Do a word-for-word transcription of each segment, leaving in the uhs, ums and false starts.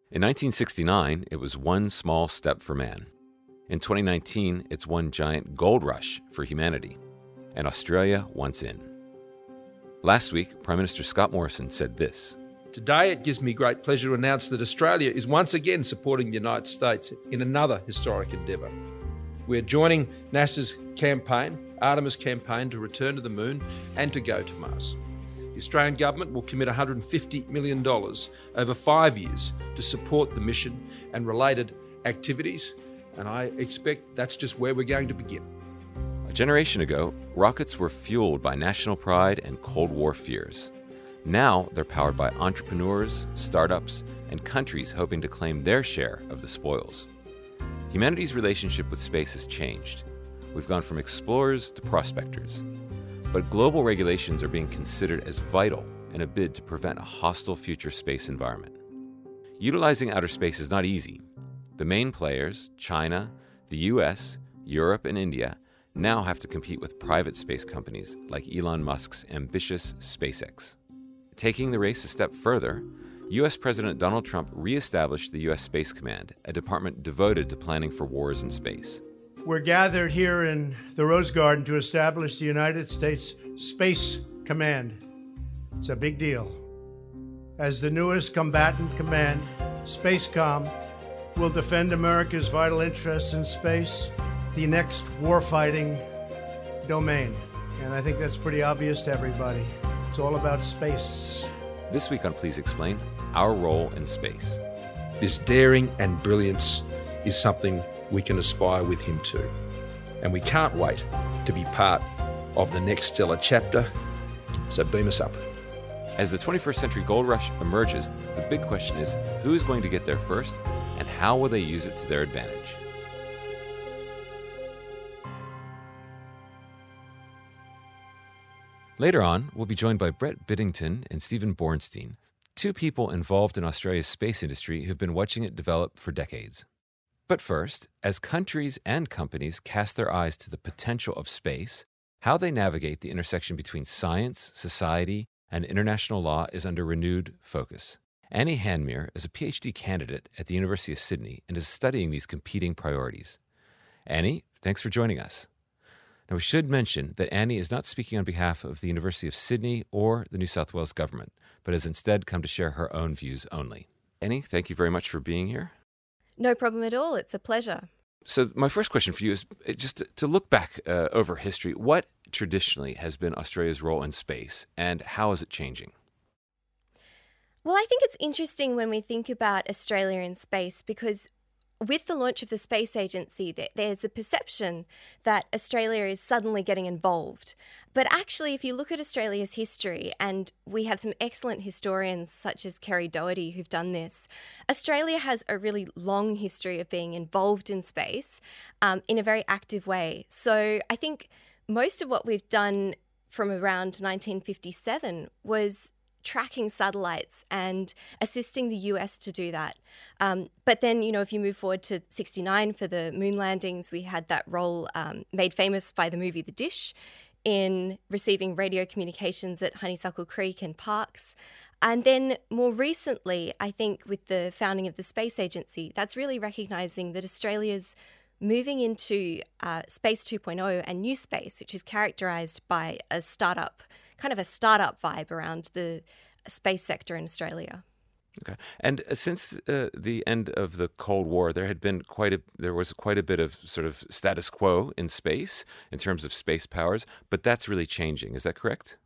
In nineteen sixty-nine, it was one small step for man. In twenty nineteen, it's one giant gold rush for humanity. And Australia wants in. Last week, Prime Minister Scott Morrison said this. Today, it gives me great pleasure to announce that Australia is once again supporting the United States in another historic endeavour. We're joining NASA's campaign, Artemis campaign, to return to the moon and to go to Mars. The Australian government will commit one hundred fifty million dollars over five years to support the mission and related activities, and I expect that's just where we're going to begin. A generation ago, rockets were fueled by national pride and Cold War fears. Now they're powered by entrepreneurs, startups, and countries hoping to claim their share of the spoils. Humanity's relationship with space has changed. We've gone from explorers to prospectors. But global regulations are being considered as vital in a bid to prevent a hostile future space environment. Utilizing outer space is not easy. The main players, China, the U S, Europe, and India, now have to compete with private space companies like Elon Musk's ambitious SpaceX. Taking the race a step further, U S President Donald Trump reestablished the U S Space Command, a department devoted to planning for wars in space. We're gathered here in the Rose Garden to establish the United States Space Command. It's a big deal. As the newest combatant command, SpaceCom will defend America's vital interests in space, the next warfighting domain. And I think that's pretty obvious to everybody. It's all about space. This week on Please Explain, our role in space. This daring and brilliance is something we can aspire with him to. And we can't wait to be part of the next stellar chapter. So beam us up. As the twenty-first century gold rush emerges, the big question is who is going to get there first and how will they use it to their advantage? Later on, we'll be joined by Brett Biddington and Stephen Bornstein, two people involved in Australia's space industry who've been watching it develop for decades. But first, as countries and companies cast their eyes to the potential of space, how they navigate the intersection between science, society, and international law is under renewed focus. Annie Hanmere is a P H D candidate at the University of Sydney and is studying these competing priorities. Annie, thanks for joining us. Now, we should mention that Annie is not speaking on behalf of the University of Sydney or the New South Wales government, but has instead come to share her own views only. Annie, thank you very much for being here. No problem at all. It's a pleasure. So my first question for you is just to look back uh, over history. What traditionally has been Australia's role in space, and how is it changing? Well, I think it's interesting when we think about Australia in space because with the launch of the Space Agency, there's a perception that Australia is suddenly getting involved. But actually, if you look at Australia's history, and we have some excellent historians such as Kerry Doherty who've done this, Australia has a really long history of being involved in space um, in a very active way. So I think most of what we've done from around nineteen fifty-seven was tracking satellites and assisting the U S to do that. Um, but then, you know, if you move forward to sixty-nine for the moon landings, we had that role um, made famous by the movie The Dish in receiving radio communications at Honeysuckle Creek and Parkes. And then more recently, I think with the founding of the Space Agency, that's really recognising that Australia's moving into uh, Space two point oh and new space, which is characterised by a startup kind of a startup vibe around the space sector in Australia. Okay, and since uh, the end of the Cold War, there had been quite a there was quite a bit of sort of status quo in space in terms of space powers, but that's really changing. Is that correct?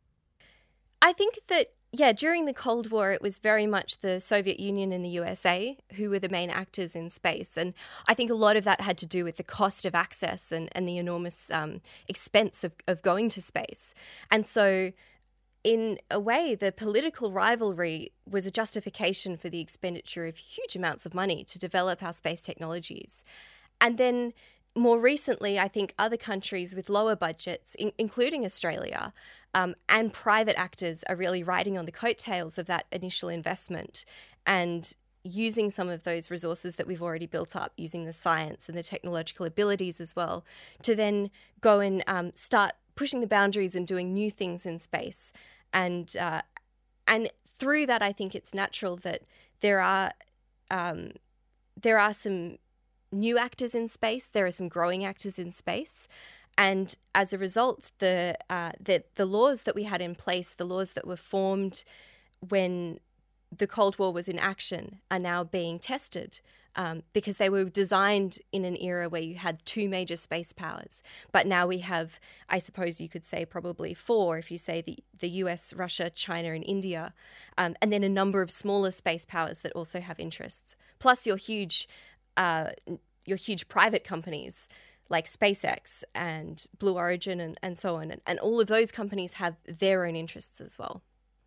I think that yeah, during the Cold War, it was very much the Soviet Union and the U S A who were the main actors in space. And I think a lot of that had to do with the cost of access and, and the enormous um, expense of, of going to space. And so in a way, the political rivalry was a justification for the expenditure of huge amounts of money to develop our space technologies. And then more recently, I think other countries with lower budgets, in, including Australia, um, and private actors are really riding on the coattails of that initial investment and using some of those resources that we've already built up, using the science and the technological abilities as well, to then go and um, start pushing the boundaries and doing new things in space. And uh, and through that, I think it's natural that there are um, there are some new actors in space, there are some growing actors in space. And as a result, the, uh, the the laws that we had in place, the laws that were formed when the Cold War was in action, are now being tested um, because they were designed in an era where you had two major space powers. But now we have, I suppose you could say probably four, if you say the, the U S, Russia, China, and India, um, and then a number of smaller space powers that also have interests, plus your huge, uh, your huge private companies like SpaceX and Blue Origin and, and so on. And, and all of those companies have their own interests as well.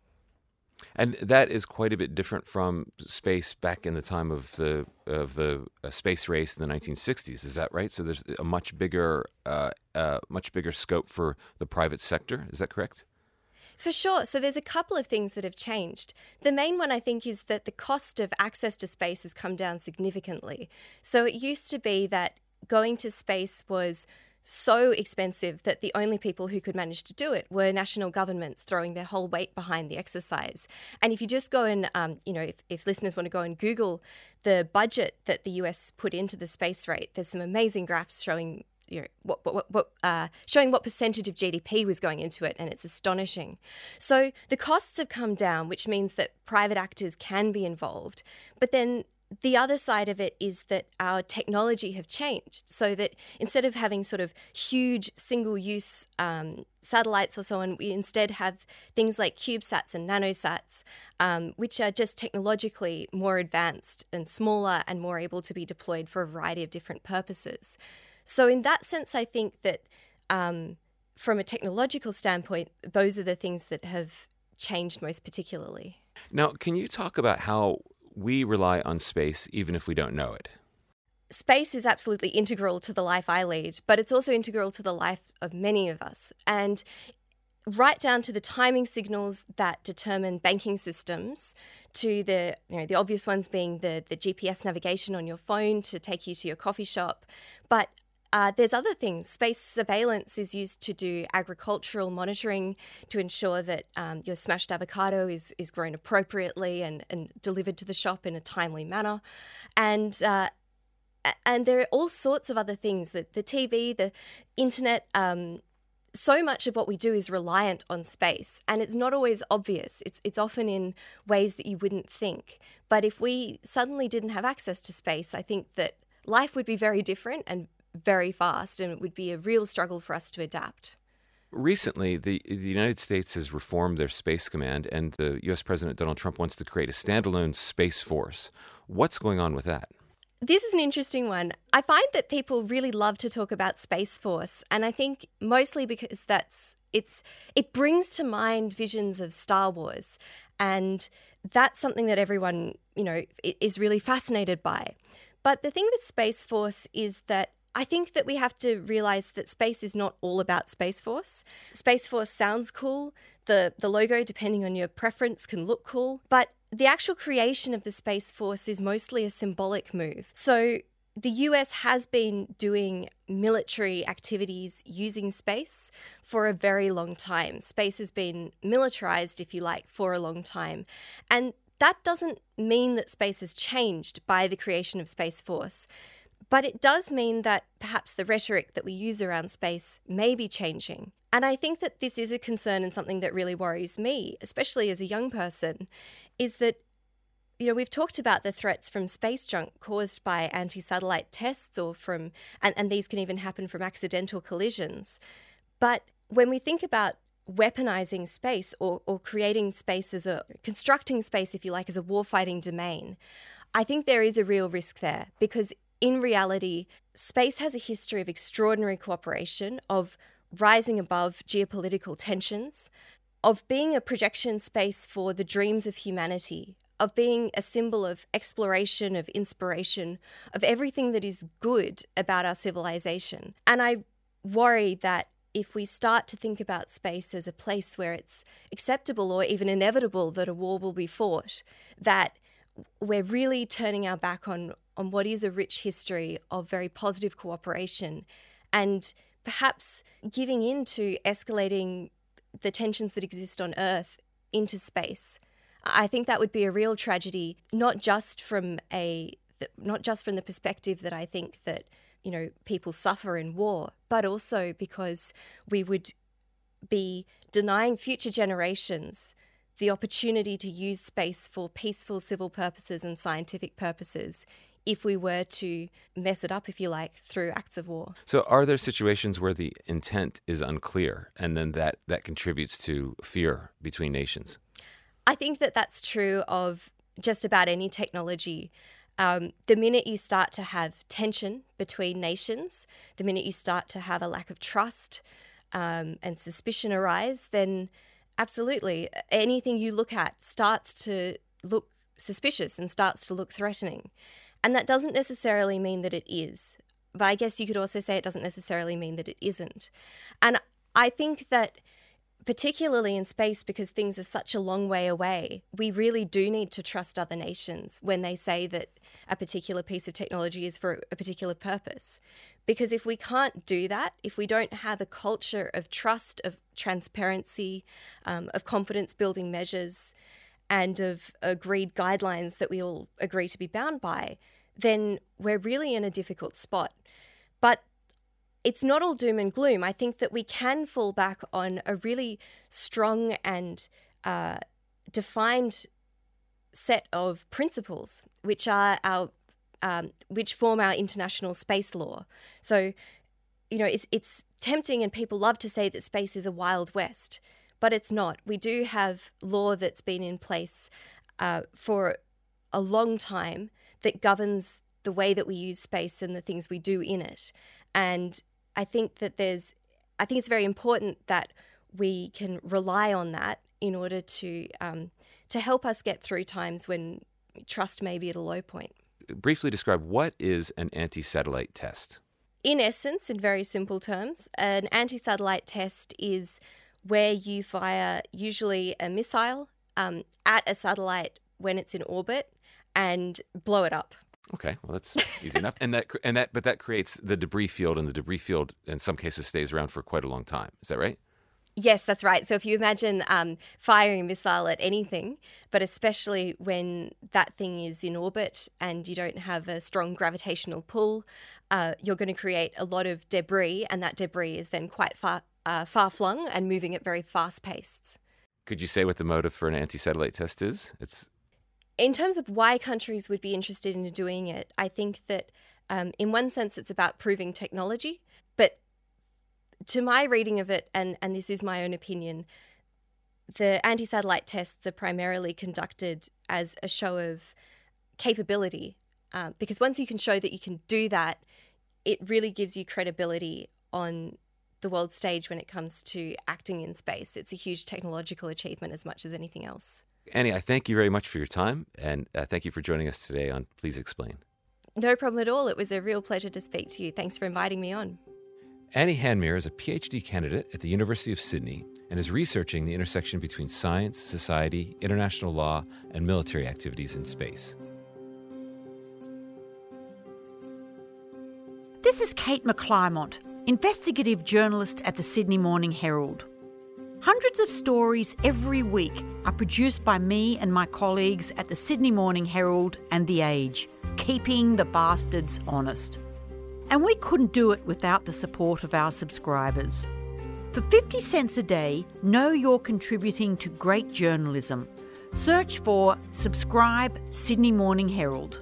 And that is quite a bit different from space back in the time of the of the uh, space race in the nineteen sixties. Is that right? So there's a much bigger, uh, uh, much bigger scope for the private sector. Is that correct? For sure. So there's a couple of things that have changed. The main one, I think, is that the cost of access to space has come down significantly. So it used to be that going to space was so expensive that the only people who could manage to do it were national governments throwing their whole weight behind the exercise. And if you just go and, um, you know, if, if listeners want to go and Google the budget that the U S put into the space rate, there's some amazing graphs showing, you know, what, what, what, uh, showing what percentage of G D P was going into it, and it's astonishing. So the costs have come down, which means that private actors can be involved. But then the other side of it is that our technology have changed, so that instead of having sort of huge single-use um, satellites or so on, we instead have things like CubeSats and nanosats, um, which are just technologically more advanced and smaller and more able to be deployed for a variety of different purposes. So in that sense, I think that um, from a technological standpoint, those are the things that have changed most particularly. Now, can you talk about how we rely on space even if we don't know it? Space is absolutely integral to the life I lead, but it's also integral to the life of many of us. And right down to the timing signals that determine banking systems, to the, you know, the obvious ones being the, the G P S navigation on your phone to take you to your coffee shop. But Uh, there's other things. Space surveillance is used to do agricultural monitoring to ensure that um, your smashed avocado is, is grown appropriately and, and delivered to the shop in a timely manner. And uh, and there are all sorts of other things, that the T V, the internet, um, so much of what we do is reliant on space, and it's not always obvious. It's it's often in ways that you wouldn't think. But if we suddenly didn't have access to space, I think that life would be very different and very fast, and it would be a real struggle for us to adapt. Recently, the, the United States has reformed their Space Command, and the U S President Donald Trump wants to create a standalone Space Force. What's going on with that? This is an interesting one. I find that people really love to talk about Space Force, and I think mostly because that's it's it brings to mind visions of Star Wars, and that's something that everyone, you know, is really fascinated by. But the thing with Space Force is that I think that we have to realise that space is not all about Space Force. Space Force sounds cool. The, the logo, depending on your preference, can look cool. But the actual creation of the Space Force is mostly a symbolic move. So the U S has been doing military activities using space for a very long time. Space has been militarised, if you like, for a long time. And that doesn't mean that space has changed by the creation of Space Force. But it does mean that perhaps the rhetoric that we use around space may be changing. And I think that this is a concern and something that really worries me, especially as a young person, is that, you know, we've talked about the threats from space junk caused by anti-satellite tests or from, and, and these can even happen from accidental collisions. But when we think about weaponizing space or, or creating space as a, constructing space, if you like, as a warfighting domain, I think there is a real risk there, because in reality, space has a history of extraordinary cooperation, of rising above geopolitical tensions, of being a projection space for the dreams of humanity, of being a symbol of exploration, of inspiration, of everything that is good about our civilization. And I worry that if we start to think about space as a place where it's acceptable or even inevitable that a war will be fought, that we're really turning our back on on what is a rich history of very positive cooperation, and perhaps giving in to escalating the tensions that exist on Earth into space. I think that would be a real tragedy, not just from a not just from the perspective that I think that, you know, people suffer in war, but also because we would be denying future generations the opportunity to use space for peaceful civil purposes and scientific purposes if we were to mess it up, if you like, through acts of war. So are there situations where the intent is unclear and then that, that contributes to fear between nations? I think that that's true of just about any technology. Um, the minute you start to have tension between nations, the minute you start to have a lack of trust um, and suspicion arise, then absolutely anything you look at starts to look suspicious and starts to look threatening. And that doesn't necessarily mean that it is. But I guess you could also say it doesn't necessarily mean that it isn't. And I think that particularly in space, because things are such a long way away, we really do need to trust other nations when they say that a particular piece of technology is for a particular purpose. Because if we can't do that, if we don't have a culture of trust, of transparency, um, of confidence-building measures, and of agreed guidelines that we all agree to be bound by, then we're really in a difficult spot. But it's not all doom and gloom. I think that we can fall back on a really strong and uh, defined set of principles, which are our, um, which form our international space law. So, you know, it's it's tempting, and people love to say that space is a wild west, but it's not. We do have law that's been in place uh, for a long time that governs the way that we use space and the things we do in it. And I think that there's, I think it's very important that we can rely on that in order to um, to help us get through times when trust may be at a low point. Briefly describe, what is an anti-satellite test? In essence, in very simple terms, an anti-satellite test is where you fire usually a missile um, at a satellite when it's in orbit and blow it up. Okay, well, that's easy enough. And that, and that, but that creates the debris field, and the debris field, in some cases, stays around for quite a long time. Is that right? Yes, that's right. So if you imagine um, firing a missile at anything, but especially when that thing is in orbit and you don't have a strong gravitational pull, uh, you're going to create a lot of debris, and that debris is then quite far uh, far flung and moving at very fast pace. Could you say what the motive for an anti-satellite test is? It's In terms of why countries would be interested in doing it, I think that um, in one sense it's about proving technology, but to my reading of it, and, and this is my own opinion, the anti-satellite tests are primarily conducted as a show of capability, uh, because once you can show that you can do that, it really gives you credibility on the world stage when it comes to acting in space. It's a huge technological achievement as much as anything else. Annie, I thank you very much for your time, and uh, thank you for joining us today on Please Explain. No problem at all. It was a real pleasure to speak to you. Thanks for inviting me on. Annie Hanmeer is a P H D candidate at the University of Sydney and is researching the intersection between science, society, international law, and military activities in space. This is Kate McClymont, investigative journalist at the Sydney Morning Herald. Hundreds of stories every week are produced by me and my colleagues at the Sydney Morning Herald and The Age, keeping the bastards honest. And we couldn't do it without the support of our subscribers. For fifty cents a day, know you're contributing to great journalism. Search for Subscribe Sydney Morning Herald.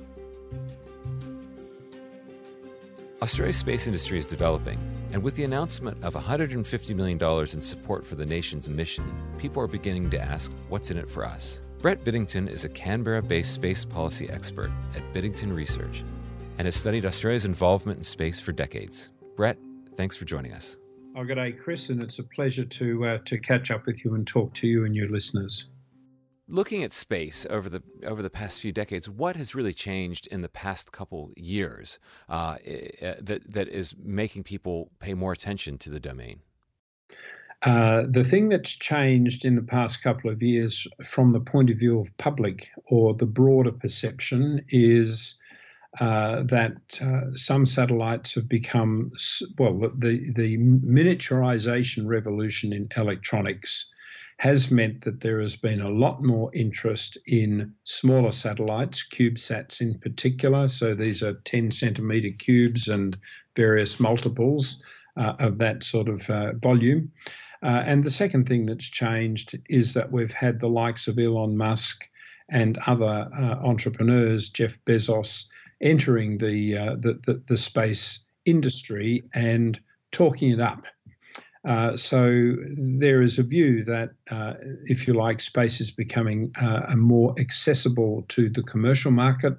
Australia's space industry is developing, and with the announcement of one hundred fifty million dollars in support for the nation's mission, people are beginning to ask, what's in it for us? Brett Biddington is a Canberra-based space policy expert at Biddington Research and has studied Australia's involvement in space for decades. Brett, thanks for joining us. Oh, good day, Chris, and it's a pleasure to uh, to catch up with you and talk to you and your listeners. Looking at space over the over the past few decades, what has really changed in the past couple years uh, that that is making people pay more attention to the domain? Uh, the thing that's changed in the past couple of years from the point of view of public or the broader perception is uh, that uh, some satellites have become, well, the, the miniaturization revolution in electronics has meant that there has been a lot more interest in smaller satellites, CubeSats in particular. So these are ten centimetre cubes and various multiples uh, of that sort of uh, volume. Uh, and the second thing that's changed is that we've had the likes of Elon Musk and other uh, entrepreneurs, Jeff Bezos, entering the, uh, the, the the space industry and talking it up. Uh, so there is a view that, uh, if you like, space is becoming uh, more accessible to the commercial market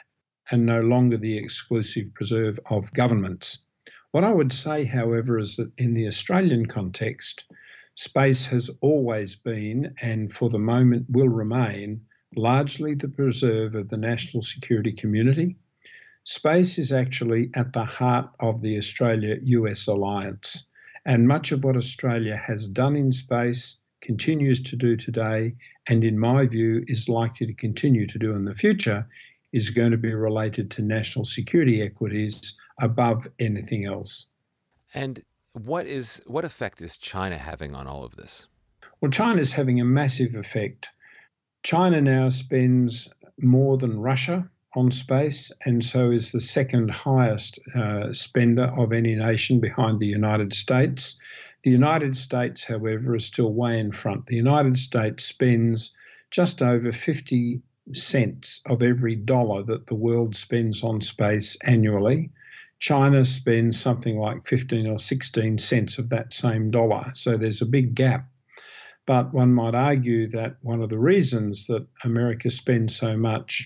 and no longer the exclusive preserve of governments. What I would say, however, is that in the Australian context, space has always been, and for the moment will remain, largely the preserve of the national security community. Space is actually at the heart of the Australia-U S alliance. And much of what Australia has done in space, continues to do today, and in my view is likely to continue to do in the future, is going to be related to national security equities above anything else. And what is what effect is China having on all of this? Well, China is having a massive effect. China now spends more than Russia on space, and so is the second highest uh, spender of any nation behind the United States. The United States, however, is still way in front. The United States spends just over fifty cents of every dollar that the world spends on space annually. China spends something like fifteen or sixteen cents of that same dollar. So there's a big gap. But one might argue that one of the reasons that America spends so much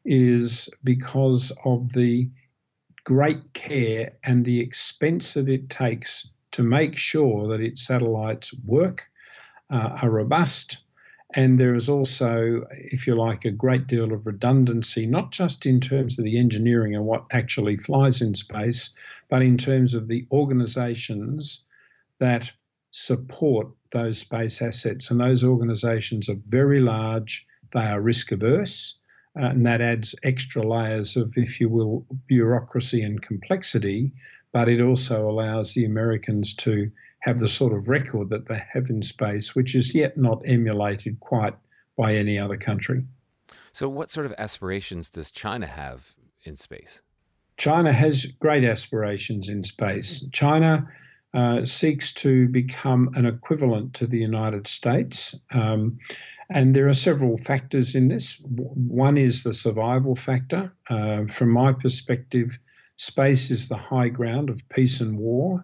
is because of the great care and the expense that it takes to make sure that its satellites work, uh, are robust, and there is also, if you like, a great deal of redundancy, not just in terms of the engineering and what actually flies in space, but in terms of the organisations that support those space assets. And those organisations are very large, they are risk averse, Uh, and that adds extra layers of, if you will, bureaucracy and complexity, but it also allows the Americans to have the sort of record that they have in space, which is yet not emulated quite by any other country. So what sort of aspirations does China have in space? China has great aspirations in space. China uh, seeks to become an equivalent to the United States. Um, And there are several factors in this. One is the survival factor. Uh, from my perspective, space is the high ground of peace and war.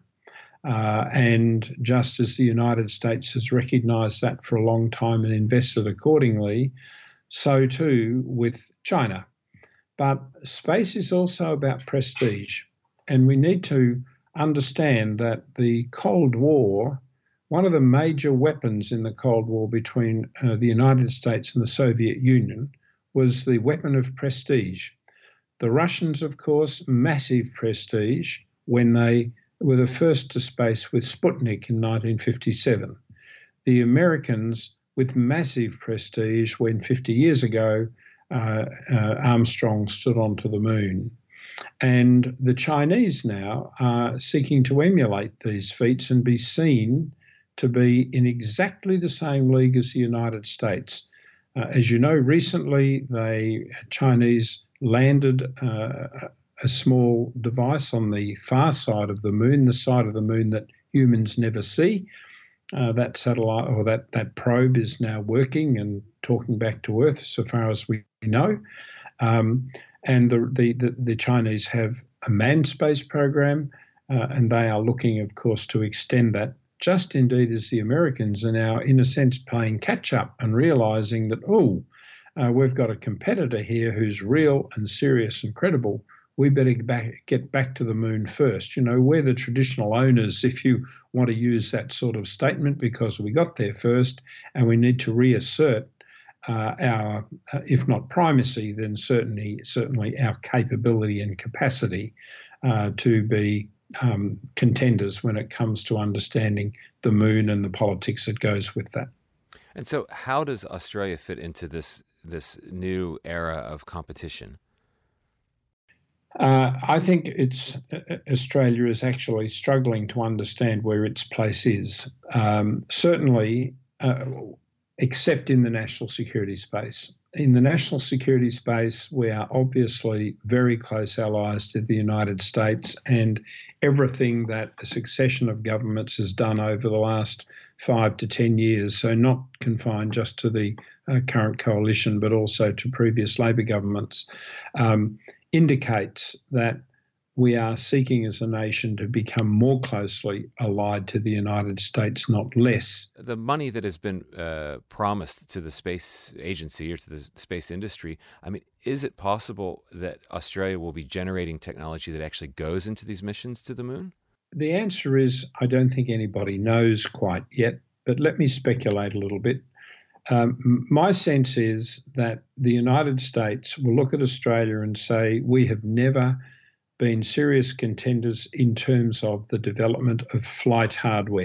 Uh, and just as the United States has recognised that for a long time and invested accordingly, so too with China. But space is also about prestige. And we need to understand that the Cold War, one of the major weapons in the Cold War between uh, the United States and the Soviet Union was the weapon of prestige. The Russians, of course, massive prestige when they were the first to space with Sputnik in nineteen fifty-seven. The Americans with massive prestige when fifty years ago uh, uh, Armstrong stood onto the moon. And the Chinese now are seeking to emulate these feats and be seen to be in exactly the same league as the United States. Uh, as you know, recently the Chinese landed uh, a small device on the far side of the moon, the side of the moon that humans never see. Uh, that satellite or that, that probe is now working and talking back to Earth so far as we know. Um, and the, the, the, the Chinese have a manned space program uh, and they are looking, of course, to extend that, just indeed as the Americans are now, in a sense, playing catch-up and realising that, oh, uh, we've got a competitor here who's real and serious and credible. We better get back, get back to the moon first. You know, we're the traditional owners, if you want to use that sort of statement, because we got there first and we need to reassert uh, our, uh, if not primacy, then certainly, certainly our capability and capacity uh, to be Um, contenders when it comes to understanding the moon and the politics that goes with that. And so how does Australia fit into this this new era of competition? Uh, I think it's uh, Australia is actually struggling to understand where its place is. Um, certainly, uh, except in the national security space. In the national security space, we are obviously very close allies to the United States, and everything that a succession of governments has done over the last five to ten years, so not confined just to the uh, current coalition, but also to previous Labor governments, um, indicates that we are seeking as a nation to become more closely allied to the United States, not less. The money that has been uh, promised to the space agency or to the space industry, I mean, is it possible that Australia will be generating technology that actually goes into these missions to the moon? The answer is I don't think anybody knows quite yet, but let me speculate a little bit. Um, my sense is that the United States will look at Australia and say, we have never been serious contenders in terms of the development of flight hardware.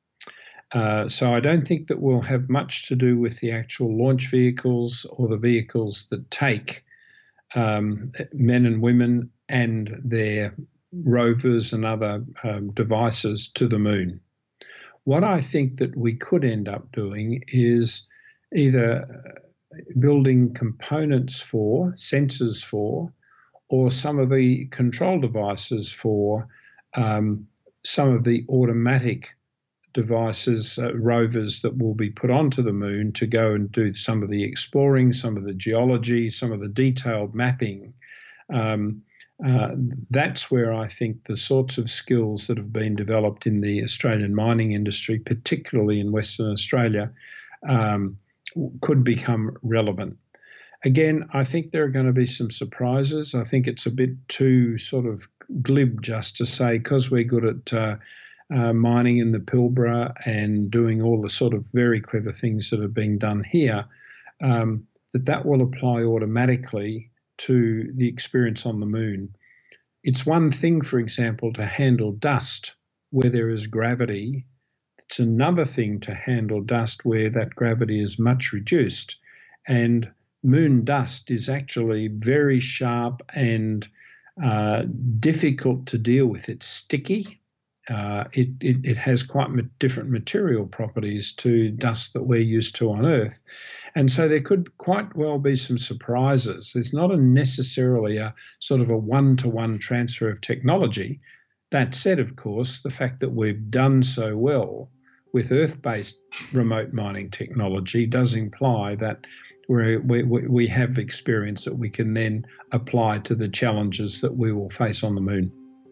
Uh, so I don't think that we'll have much to do with the actual launch vehicles or the vehicles that take um, men and women and their rovers and other um, devices to the moon. What I think that we could end up doing is either building components for, sensors for, or some of the control devices for um, some of the automatic devices, uh, rovers that will be put onto the moon to go and do some of the exploring, some of the geology, some of the detailed mapping. Um, uh, that's where I think the sorts of skills that have been developed in the Australian mining industry, particularly in Western Australia, um, could become relevant. Again, I think there are going to be some surprises. I think it's a bit too sort of glib just to say, because we're good at uh, uh, mining in the Pilbara and doing all the sort of very clever things that are being done here, um, that that will apply automatically to the experience on the moon. It's one thing, for example, to handle dust where there is gravity. It's another thing to handle dust where that gravity is much reduced. And moon dust is actually very sharp and uh, difficult to deal with. It's sticky. Uh, it, it, it has quite ma- different material properties to dust that we're used to on Earth. And so there could quite well be some surprises. There's not a necessarily a sort of a one-to-one transfer of technology. That said, of course, the fact that we've done so well with Earth-based remote mining technology does imply that we're, we, we have experience that we can then apply to the challenges that we will face on the moon.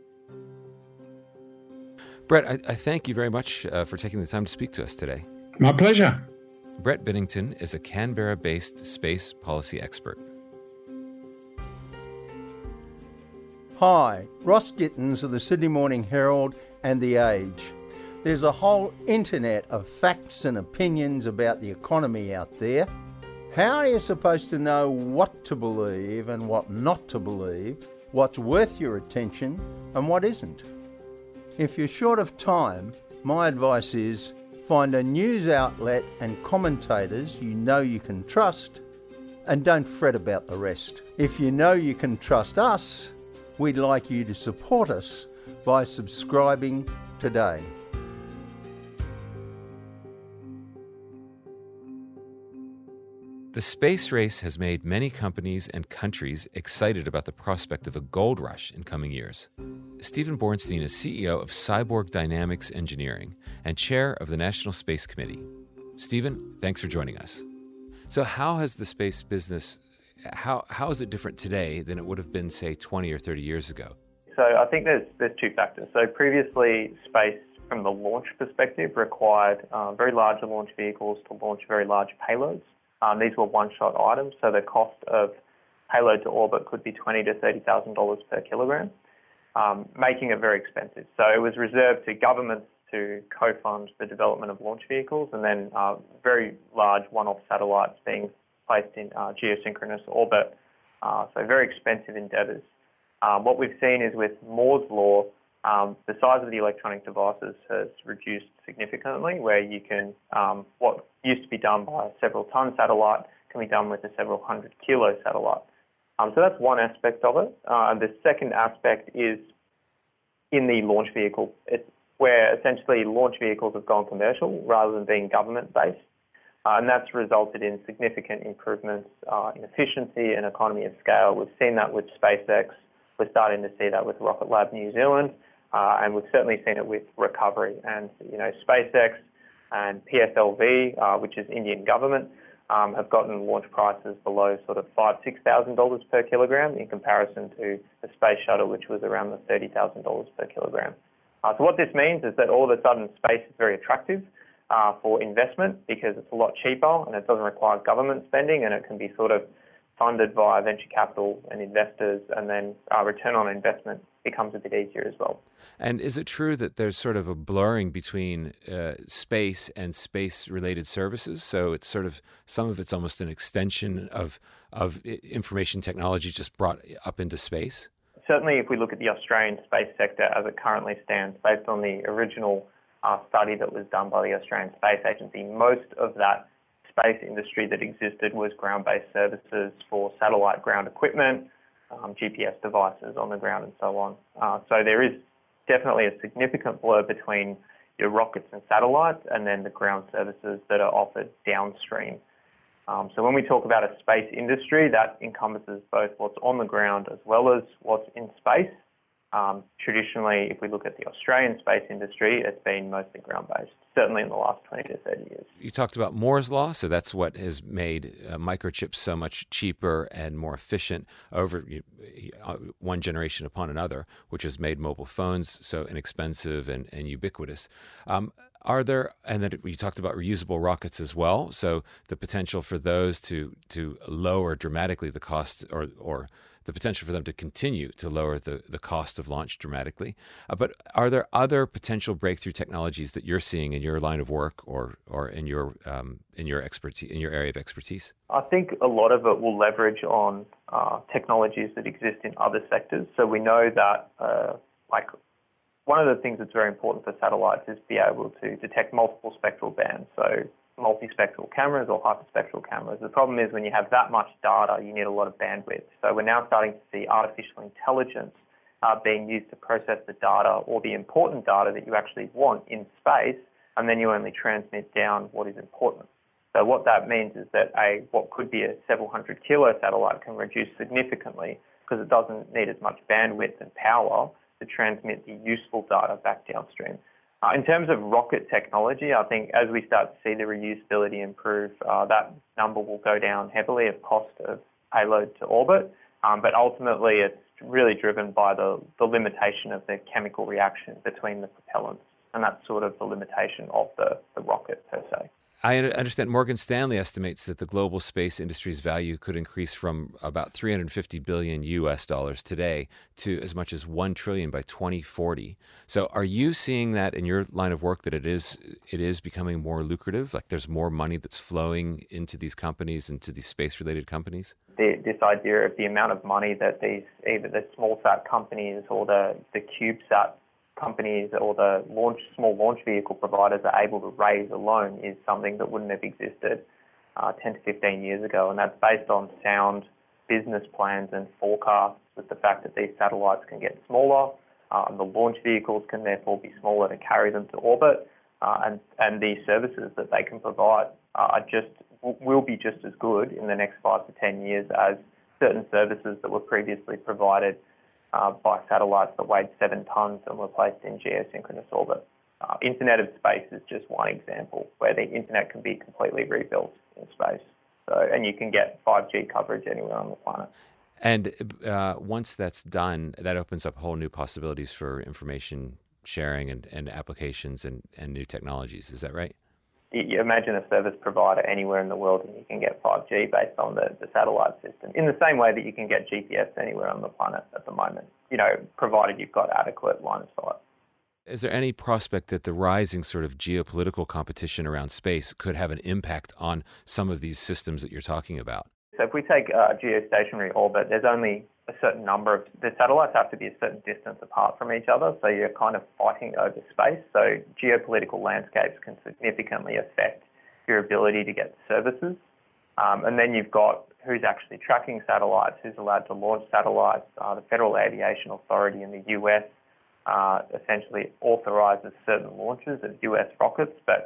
Brett, I, I thank you very much uh, for taking the time to speak to us today. My pleasure. Brett Binnington is a Canberra-based space policy expert. Hi, Ross Gittins of the Sydney Morning Herald and The Age. There's a whole internet of facts and opinions about the economy out there. How are you supposed to know what to believe and what not to believe, what's worth your attention and what isn't? If you're short of time, my advice is find a news outlet and commentators you know you can trust, and don't fret about the rest. If you know you can trust us, we'd like you to support us by subscribing today. The space race has made many companies and countries excited about the prospect of a gold rush in coming years. Stephen Bornstein is C E O of Cyborg Dynamics Engineering and chair of the National Space Committee. Stephen, thanks for joining us. So how has the space business, how how is it different today than it would have been, say, twenty or thirty years ago? So I think there's there's two factors. So previously, space from the launch perspective required uh, very large launch vehicles to launch very large payloads. Um, these were one-shot items, so the cost of payload to orbit could be twenty thousand to thirty thousand dollars per kilogram, um, making it very expensive. So it was reserved to governments to co-fund the development of launch vehicles, and then uh, very large one-off satellites being placed in uh, geosynchronous orbit. Uh, so very expensive endeavours. Um, what we've seen is with Moore's law, um, the size of the electronic devices has reduced significantly, where you can, um, what used to be done by a several ton satellite can be done with a several hundred kilo satellite. Um, so that's one aspect of it. Uh, the second aspect is in the launch vehicle. It's where essentially launch vehicles have gone commercial rather than being government-based. Uh, and that's resulted in significant improvements uh, in efficiency and economy of scale. We've seen that with SpaceX. We're starting to see that with Rocket Lab New Zealand, uh, and we've certainly seen it with Recovery. And, you know, SpaceX and P S L V, uh, which is Indian government, um, have gotten launch prices below sort of five thousand dollars, six thousand dollars per kilogram in comparison to the space shuttle, which was around the thirty thousand dollars per kilogram. Uh, so what this means is that all of a sudden space is very attractive uh, for investment because it's a lot cheaper and it doesn't require government spending, and it can be sort of funded via venture capital and investors, and then uh, return on investment becomes a bit easier as well. And is it true that there's sort of a blurring between uh, space and space-related services? So it's sort of, some of it's almost an extension of of information technology just brought up into space? Certainly, if we look at the Australian space sector as it currently stands, based on the original uh, study that was done by the Australian Space Agency, most of that space industry that existed was ground-based services for satellite ground equipment, um, G P S devices on the ground and so on. Uh, so there is definitely a significant blur between your rockets and satellites and then the ground services that are offered downstream. Um, so when we talk about a space industry, that encompasses both what's on the ground as well as what's in space. Um, traditionally, if we look at the Australian space industry, it's been mostly ground-based, certainly in the last twenty to thirty years. You talked about Moore's Law, so that's what has made uh, microchips so much cheaper and more efficient over uh, one generation upon another, which has made mobile phones so inexpensive and, and ubiquitous. Um, Are there, and then you talked about reusable rockets as well, so the potential for those to to lower dramatically the cost, or or the potential for them to continue to lower the, the cost of launch dramatically. Uh, but are there other potential breakthrough technologies that you're seeing in your line of work or or in your um, in your expertise in your area of expertise? I think a lot of it will leverage on uh, technologies that exist in other sectors. So we know that uh, like. One of the things that's very important for satellites is to be able to detect multiple spectral bands, so multispectral cameras or hyperspectral cameras. The problem is when you have that much data, you need a lot of bandwidth. So we're now starting to see artificial intelligence uh, being used to process the data or the important data that you actually want in space, and then you only transmit down what is important. So what that means is that a what could be a several hundred kilo satellite can reduce significantly because it doesn't need as much bandwidth and power to transmit the useful data back downstream. Uh, in terms of rocket technology, I think as we start to see the reusability improve, uh, that number will go down heavily of cost of payload to orbit, um, but ultimately it's really driven by the, the limitation of the chemical reaction between the propellants, and that's sort of the limitation of the, the rocket per se. I understand Morgan Stanley estimates that the global space industry's value could increase from about three hundred fifty billion U S dollars today to as much as one trillion by twenty forty. So are you seeing that in your line of work, that it is it is becoming more lucrative? Like there's more money that's flowing into these companies, into these space-related companies? The, this idea of the amount of money that these, either the small sat companies or the, the CubeSat companies or the launch small launch vehicle providers are able to raise alone is something that wouldn't have existed uh, ten to fifteen years ago. And that's based on sound business plans and forecasts, with the fact that these satellites can get smaller, uh, and the launch vehicles can therefore be smaller to carry them to orbit, uh, and, and these services that they can provide uh, are just will be just as good in the next five to ten years as certain services that were previously provided Uh, by satellites that weighed seven tonnes and were placed in geosynchronous orbit. Uh, Internet of Space is just one example where the internet can be completely rebuilt in space. So, and you can get five G coverage anywhere on the planet. And uh, once that's done, that opens up whole new possibilities for information sharing and, and applications and, and new technologies. Is that right? You imagine a service provider anywhere in the world and you can get five G based on the, the satellite system, in the same way that you can get G P S anywhere on the planet at the moment, you know, provided you've got adequate line of sight. Is there any prospect that the rising sort of geopolitical competition around space could have an impact on some of these systems that you're talking about? So if we take uh, geostationary orbit, there's only a certain number of, the satellites have to be a certain distance apart from each other, so you're kind of fighting over space. So geopolitical landscapes can significantly affect your ability to get services. Um, and then you've got who's actually tracking satellites, who's allowed to launch satellites. Uh, the Federal Aviation Authority in the U S uh, essentially authorises certain launches of U S rockets, but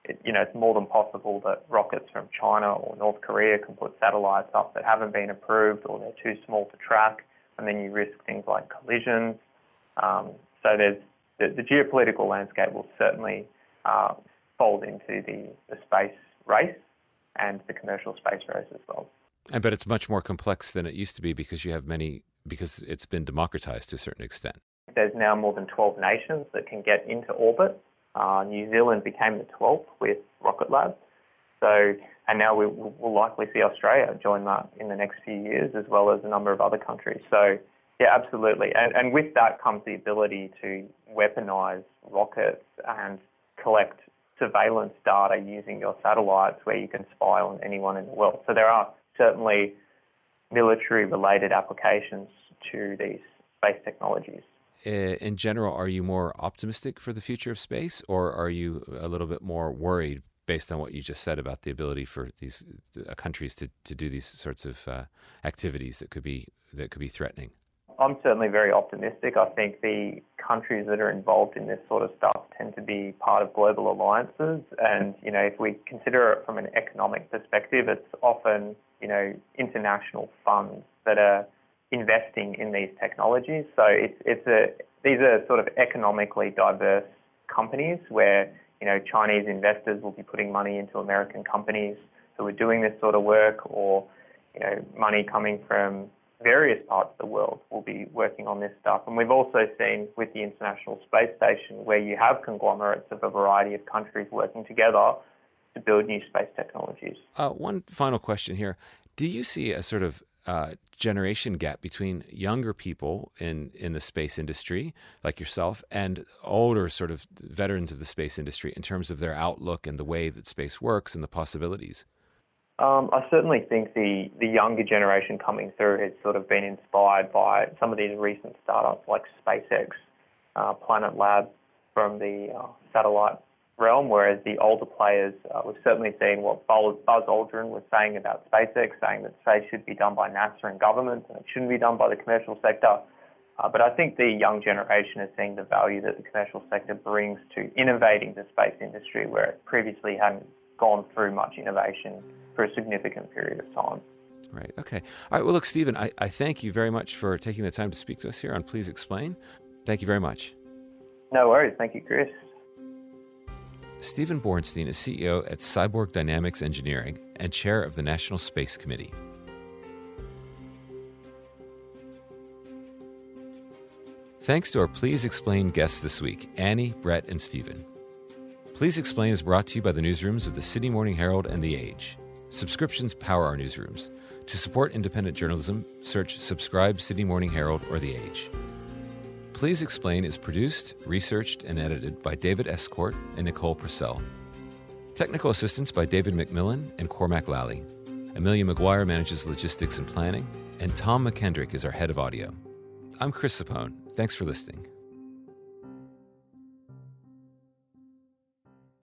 it, you know, it's more than possible that rockets from China or North Korea can put satellites up that haven't been approved or they're too small to track, and then you risk things like collisions. Um, so there's the, the geopolitical landscape will certainly uh, fold into the, the space race and the commercial space race as well. I bet it's much more complex than it used to be because you have many, because it's been democratized to a certain extent. There's now more than twelve nations that can get into orbit. Uh, New Zealand became the twelfth with Rocket Lab. So, and now we will likely see Australia join that in the next few years, as well as a number of other countries. So, yeah, absolutely. And, and with that comes the ability to weaponize rockets and collect surveillance data using your satellites where you can spy on anyone in the world. So there are certainly military-related applications to these space technologies. In general, are you more optimistic for the future of space, or are you a little bit more worried based on what you just said about the ability for these uh, countries to, to do these sorts of uh, activities that could be that could be threatening? I'm certainly very optimistic. I think the countries that are involved in this sort of stuff tend to be part of global alliances. And, you know, if we consider it from an economic perspective, it's often, you know, international funds that are investing in these technologies. So it's, it's a, these are sort of economically diverse companies where, you know, Chinese investors will be putting money into American companies who are doing this sort of work, or, you know, money coming from various parts of the world will be working on this stuff. And we've also seen with the International Space Station where you have conglomerates of a variety of countries working together to build new space technologies. Uh, one final question here. Do you see a sort of uh, generation gap between younger people in, in the space industry, like yourself, and older sort of veterans of the space industry in terms of their outlook and the way that space works and the possibilities? Um, I certainly think the, the younger generation coming through has sort of been inspired by some of these recent startups like SpaceX, uh, Planet Labs from the uh, satellite realm, whereas the older players, uh, we've certainly seen what Buzz Aldrin was saying about SpaceX, saying that space should be done by NASA and government and it shouldn't be done by the commercial sector. Uh, but I think the young generation is seeing the value that the commercial sector brings to innovating the space industry where it previously hadn't gone through much innovation for a significant period of time. Right. Okay. All right. Well, look, Stephen, I, I thank you very much for taking the time to speak to us here on Please Explain. Thank you very much. No worries. Thank you, Chris. Stephen Bornstein is C E O at Cyborg Dynamics Engineering and chair of the National Space Committee. Thanks to our Please Explain guests this week, Annie, Brett, and Stephen. Please Explain is brought to you by the newsrooms of the Sydney Morning Herald and The Age. Subscriptions power our newsrooms. To support independent journalism, search Subscribe Sydney Morning Herald or The Age. Please Explain is produced, researched, and edited by David Escort and Nicole Purcell. Technical assistance by David McMillan and Cormac Lally. Amelia McGuire manages logistics and planning, and Tom McKendrick is our head of audio. I'm Chris Sapone. Thanks for listening.